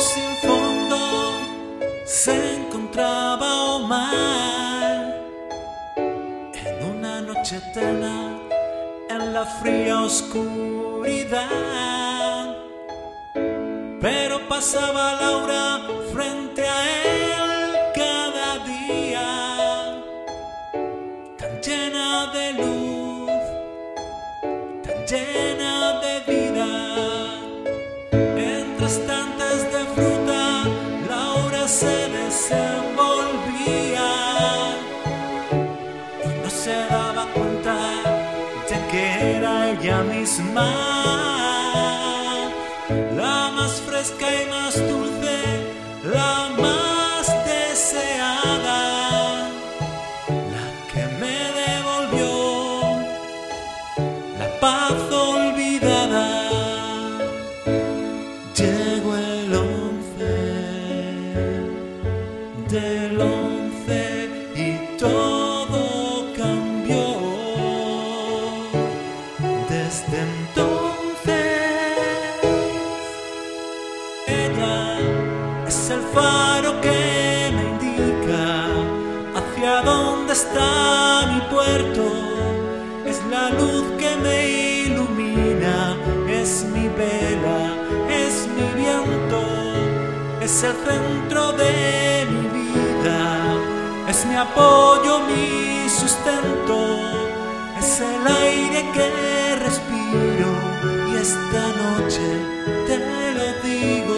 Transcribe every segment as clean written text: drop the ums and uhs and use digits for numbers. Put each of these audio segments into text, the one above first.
sin fondo se encontraba Omar en una noche eterna, en la fría oscuridad. Pero pasaba Laura frente a él cada día, tan llena de luz, tan llena de vida. Entre estantes de fruta, Laura se desenvolvía y no se daba cuenta de que era ella misma, la más fresca y más dulce, la más deseada, la que me devolvió la paz olvidada. Llegó el 11 del 11 y todo cambió. Desde entonces ella es el faro que me indica hacia dónde está mi puerto. Es la luz que me ilumina, es mi vela, es mi viento, es el centro de mi vida, es mi apoyo, mi sustento, es el aire que respiro y esta noche te lo digo.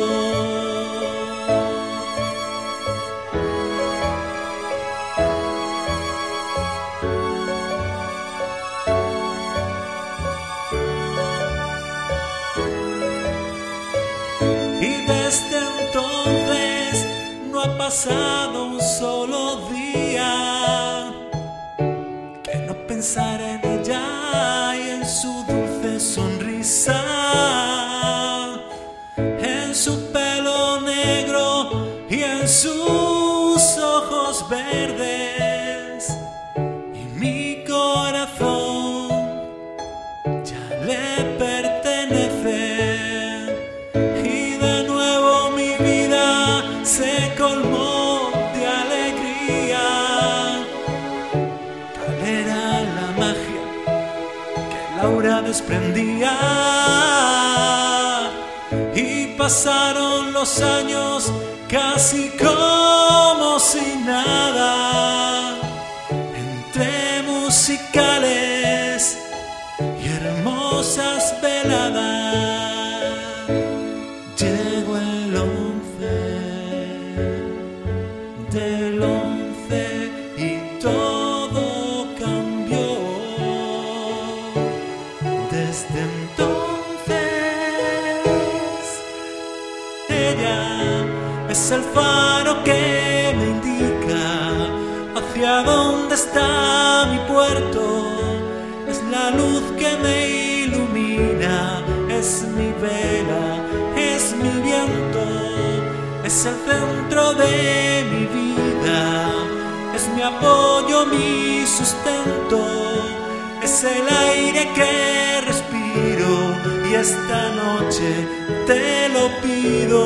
Desde entonces no ha pasado un solo día que no pensara en ella y en su dulce sonrisa, en su pelo negro y en sus ojos verdes. Y mi corazón ya le pertenece. Se colmó de alegría. Tal era la magia que Laura desprendía. Y pasaron los años casi como si nada, entre musicales y hermosas veladas. Llegó el 11 del 11 y todo cambió. Desde entonces ella es el faro que me indica hacia dónde está mi puerto, es la luz que me ilumina, es mi vela, es mi viento, es el centro de mi vida, es mi apoyo, mi sustento, es el aire que respiro y esta noche te lo pido.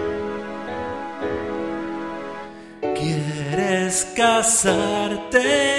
¿Quieres casarte?